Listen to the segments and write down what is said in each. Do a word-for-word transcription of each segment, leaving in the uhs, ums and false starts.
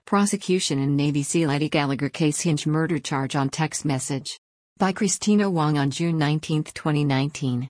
Prosecution in Navy SEAL Eddie Gallagher case hinge murder charge on text message. By Christina Wong on June nineteenth, twenty nineteen.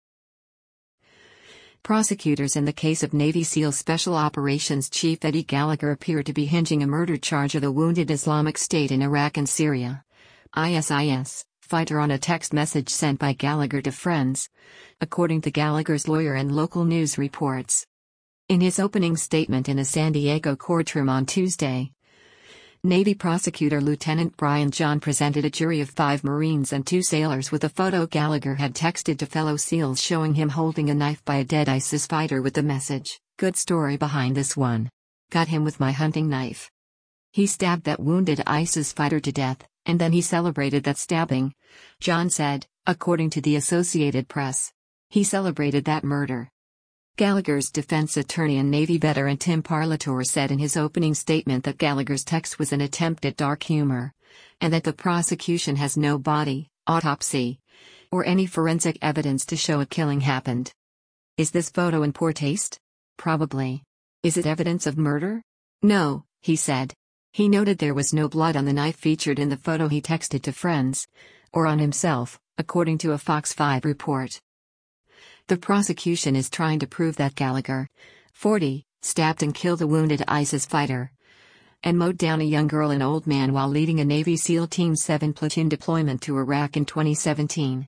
Prosecutors in the case of Navy SEAL Special Operations Chief Eddie Gallagher appear to be hinging a murder charge of the wounded Islamic State in Iraq and Syria I S I S fighter on a text message sent by Gallagher to friends, according to Gallagher's lawyer and local news reports. In his opening statement in a San Diego courtroom on Tuesday, Navy prosecutor Lieutenant Brian John presented a jury of five Marines and two sailors with a photo Gallagher had texted to fellow SEALs showing him holding a knife by a dead ISIS fighter with the message, "Good story behind this one. Got him with my hunting knife. He stabbed that wounded ISIS fighter to death, and then he celebrated that stabbing," John said, according to the Associated Press. He celebrated that murder. Gallagher's defense attorney and Navy veteran Tim Parlatore said in his opening statement that Gallagher's text was an attempt at dark humor, and that the prosecution has no body, autopsy, or any forensic evidence to show a killing happened. Is this photo in poor taste? Probably. Is it evidence of murder? No, he said. He noted there was no blood on the knife featured in the photo he texted to friends, or on himself, according to a Fox five report. The prosecution is trying to prove that Gallagher, forty, stabbed and killed a wounded ISIS fighter, and mowed down a young girl and old man while leading a Navy SEAL Team seven platoon deployment to Iraq in twenty seventeen.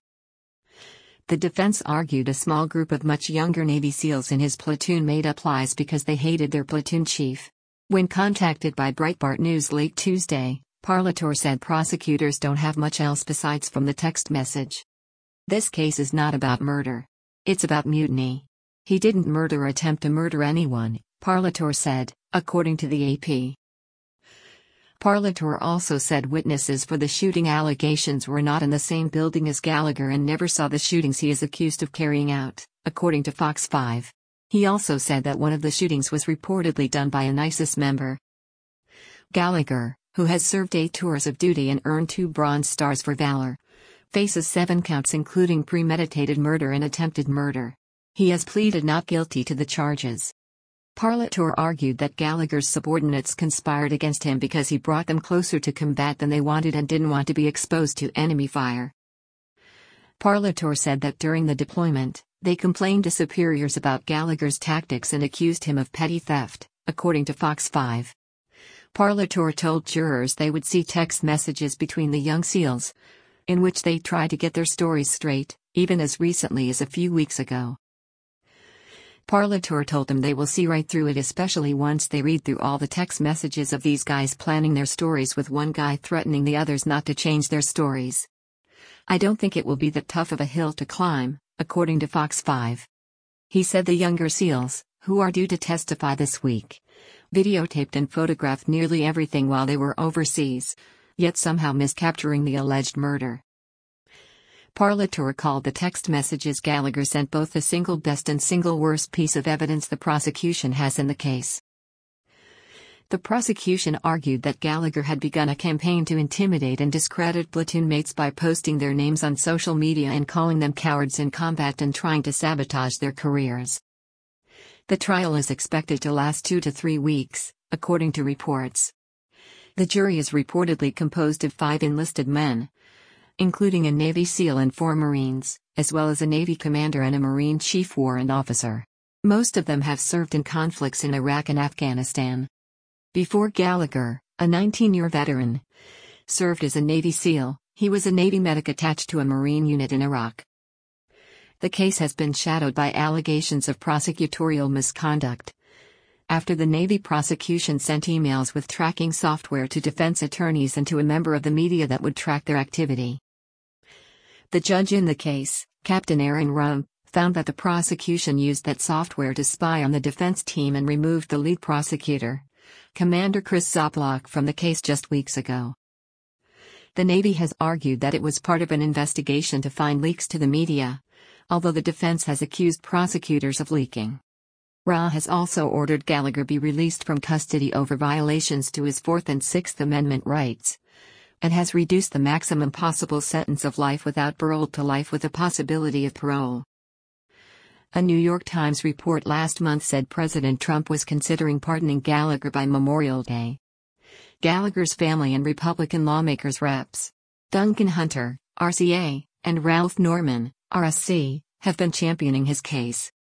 The defense argued a small group of much younger Navy SEALs in his platoon made up lies because they hated their platoon chief. When contacted by Breitbart News late Tuesday, Parlatore said prosecutors don't have much else besides from the text message. This case is not about murder. It's about mutiny. He didn't murder or attempt to murder anyone, Parlatore said, according to the A P. Parlatore also said witnesses for the shooting allegations were not in the same building as Gallagher and never saw the shootings he is accused of carrying out, according to Fox five. He also said that one of the shootings was reportedly done by an ISIS member. Gallagher, who has served eight tours of duty and earned two Bronze Stars for valor, faces seven counts including premeditated murder and attempted murder. He has pleaded not guilty to the charges. Parlatore argued that Gallagher's subordinates conspired against him because he brought them closer to combat than they wanted and didn't want to be exposed to enemy fire. Parlatore said that during the deployment, they complained to superiors about Gallagher's tactics and accused him of petty theft, according to Fox five. Parlatore told jurors they would see text messages between the young SEALs, in which they tried to get their stories straight, even as recently as a few weeks ago. Parlatore told them they will see right through it, especially once they read through all the text messages of these guys planning their stories with one guy threatening the others not to change their stories. I don't think it will be that tough of a hill to climb, according to Fox five. He said the younger SEALs, who are due to testify this week, videotaped and photographed nearly everything while they were overseas, yet somehow missed capturing the alleged murder. Parlatore called the text messages Gallagher sent both the single best and single worst piece of evidence the prosecution has in the case. The prosecution argued that Gallagher had begun a campaign to intimidate and discredit platoon mates by posting their names on social media and calling them cowards in combat and trying to sabotage their careers. The trial is expected to last two to three weeks, according to reports. The jury is reportedly composed of five enlisted men, including a Navy SEAL and four Marines, as well as a Navy commander and a Marine chief warrant officer. Most of them have served in conflicts in Iraq and Afghanistan. Before Gallagher, a nineteen-year veteran, served as a Navy SEAL, he was a Navy medic attached to a Marine unit in Iraq. The case has been shadowed by allegations of prosecutorial misconduct, after the Navy prosecution sent emails with tracking software to defense attorneys and to a member of the media that would track their activity. The judge in the case, Captain Aaron Rump, found that the prosecution used that software to spy on the defense team and removed the lead prosecutor, Commander Chris Zoplock, from the case just weeks ago. The Navy has argued that it was part of an investigation to find leaks to the media, although the defense has accused prosecutors of leaking. R A has also ordered Gallagher be released from custody over violations to his Fourth and Sixth Amendment rights, and has reduced the maximum possible sentence of life without parole to life with a possibility of parole. A New York Times report last month said President Trump was considering pardoning Gallagher by Memorial Day, Gallagher's family and Republican lawmakers reps Duncan Hunter, R C A, and Ralph Norman, R S C, have been championing his case.